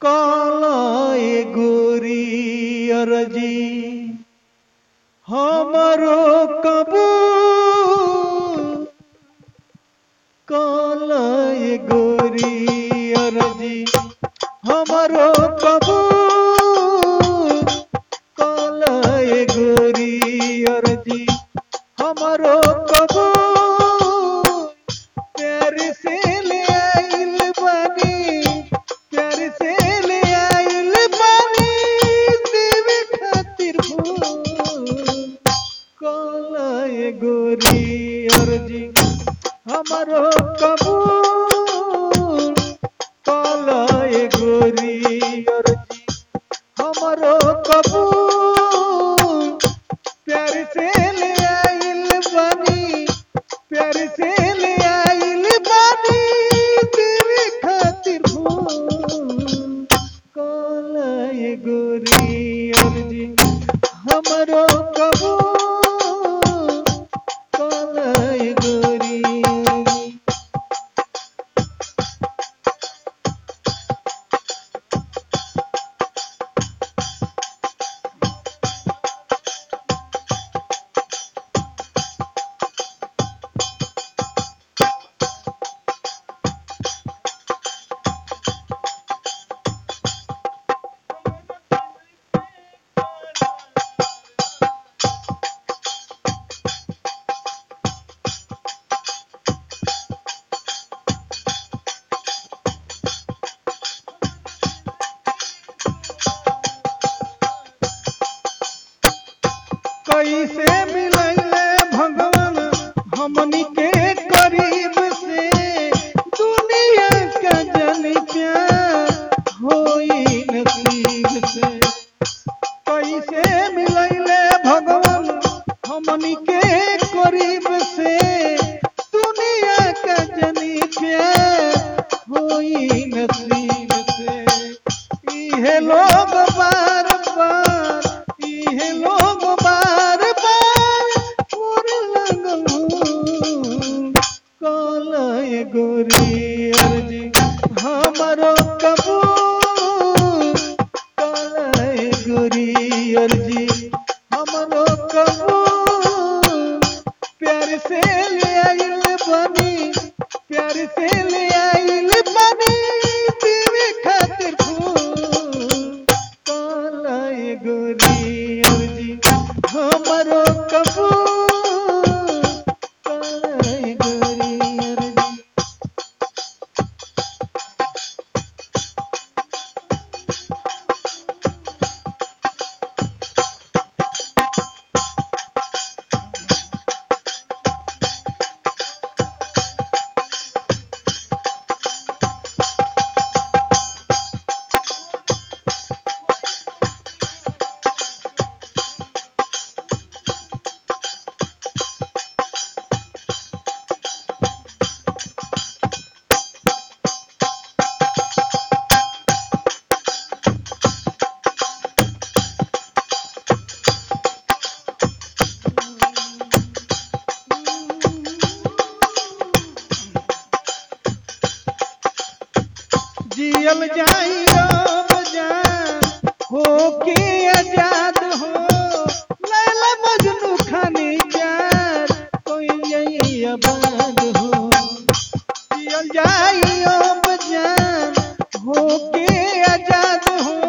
कालाए गोरी अरजी हमरो कबूल कालाए गोरी अरजी हमरो कबूल कालाए गोरी अरजी हमरो कबूल प्यार से ले आइल बनी प्यार से ले आइल बनी देवे खातिर फूल कालाए गोरी अरजी हमरो कबूल कालाए गोरी अरजी हमरो कबूल प्यार से ले आइल बनी प्यार से ले आइल बनी तेरे खातिर फूल कालाए गोरी अरजी हमरो कबूल कालाए गोरी कैसे मिलैले भगवान हमनी के करीब से दुनिया का जन प्यार होई नसीब से कैसे मिलैले भगवान हमनी के करीब से दुनिया का जन प्यार होई नसीब से इहे लोग बार बार इहे लोग बार बार मोर लगलू कालाए गोरी अरजी हमरो कबूल कालाए गोरी अरजी हमरो कबूल प्यार से ले आइल बनी प्यार से ले आइल बनी तेरे खातिर फूल कालाए गोरी अरजी हमरो कबूल कालाए गोरी अरजी जियल जाई राम जान हो के आजाद हो लैला मजनू खानी प्यार कोई यही आबाद हो जियल जाई राम जान हो के आजाद हो